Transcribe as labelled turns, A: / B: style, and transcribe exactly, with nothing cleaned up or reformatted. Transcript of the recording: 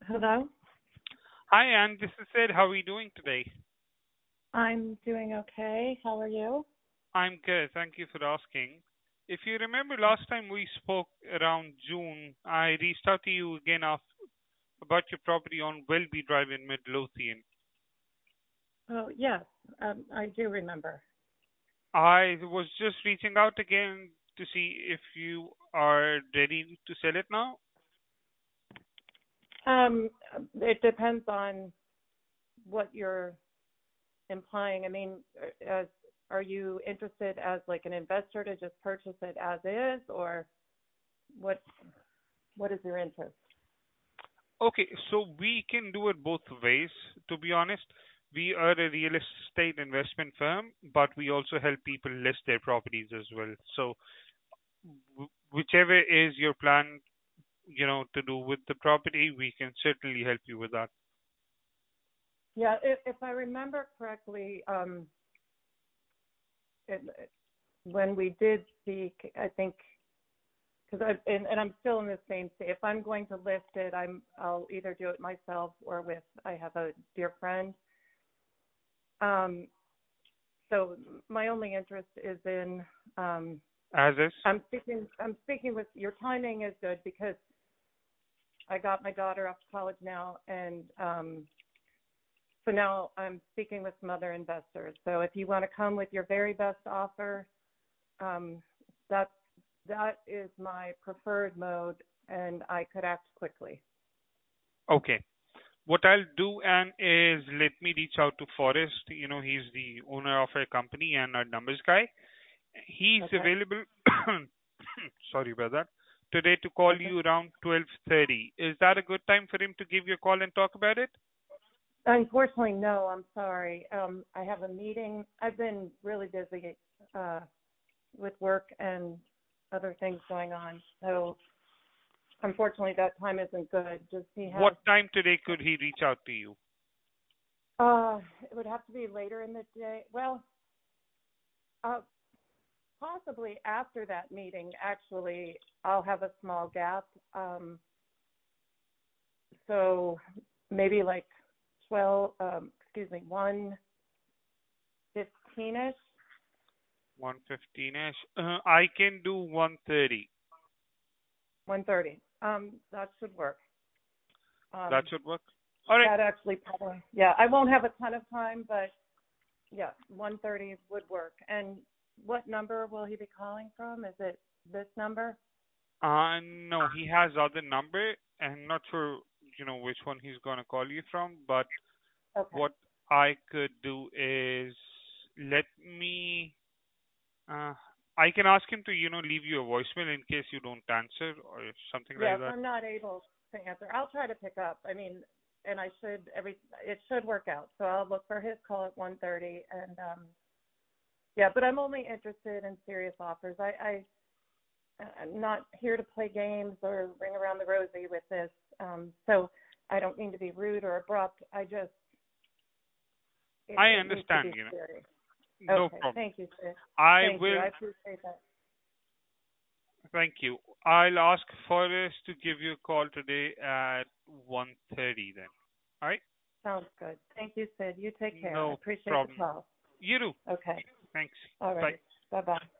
A: Hello.
B: Hi, Anne. This is Sid. How are you doing today?
A: I'm doing okay. How are you?
B: I'm good. Thank you for asking. If you remember last time we spoke around June, I reached out to you again af about your property on Welby Drive in Midlothian.
A: Oh, yes, um, I do remember.
B: I was just reaching out again to see if you are ready to sell it now.
A: Um, it depends on what you're implying. I mean, uh, as, are you interested as like an investor to just purchase it as is, or what? What is your interest?
B: Okay, so we can do it both ways, to be honest. We are a real estate investment firm, but we also help people list their properties as well. So wh- whichever is your plan, you know, to do with the property, we can certainly help you with that.
A: Yeah, if, if I remember correctly, um, it, when we did speak, I think because I and, and I'm still in the same state. If I'm going to list it, I'm I'll either do it myself or with I have a dear friend. Um, so my only interest is in um,
B: As is?
A: I'm speaking I'm speaking with your timing is good because I got my daughter off to college now, and um, so now I'm speaking with some other investors. So if you want to come with your very best offer, um, that's that is my preferred mode, and I could act quickly.
B: Okay. What I'll do, Anne, is let me reach out to Forrest. You know, he's the owner of our company and our numbers guy. He's
A: Okay.
B: available, sorry about that, today to call
A: Okay.
B: you around twelve thirty. Is that a good time for him to give you a call and talk about it?
A: Unfortunately, no. I'm sorry. Um, I have a meeting. I've been really busy uh, with work and other things going on. So unfortunately, that time isn't good. Does he
B: What
A: have?
B: time today could he reach out to you?
A: Uh, it would have to be later in the day. Well, uh, possibly after that meeting. Actually, I'll have a small gap. Um, so maybe like twelve. Um, excuse me, one fifteen ish.
B: one fifteen-ish? Uh, I can do one thirty.
A: one thirty. Um, that should work.
B: That
A: Um,
B: should work. All right.
A: that actually probably, yeah, I won't have a ton of time, but yeah, one thirty would work. And what number will he be calling from? Is it this number?
B: Uh, no, he has other number. I'm not sure, you know, which one he's gonna call you from, but
A: Okay.
B: what I could do is let me uh I can ask him to, you know, leave you a voicemail in case you don't answer or something
A: Yeah,
B: like
A: if
B: that.
A: I'm not able to answer, I'll try to pick up. I mean, and I should every it should work out. So I'll look for his call at one thirty, and um, yeah, but I'm only interested in serious offers. I, I I'm not here to play games or ring around the rosy with this. Um, so I don't mean to be rude or abrupt. I just it,
B: I
A: it needs to
B: understand,
A: be
B: you know.
A: serious.
B: No
A: Okay.
B: problem.
A: Thank you, sir.
B: I
A: Thank you.
B: will
A: I appreciate that.
B: thank you. I'll ask Forrest to give you a call today at one thirty then. All right?
A: Sounds good. Thank you, Sid. You take care. I
B: No
A: appreciate the
B: problem.
A: call.
B: You do.
A: Okay.
B: Thanks.
A: All
B: Bye.
A: right. Bye bye.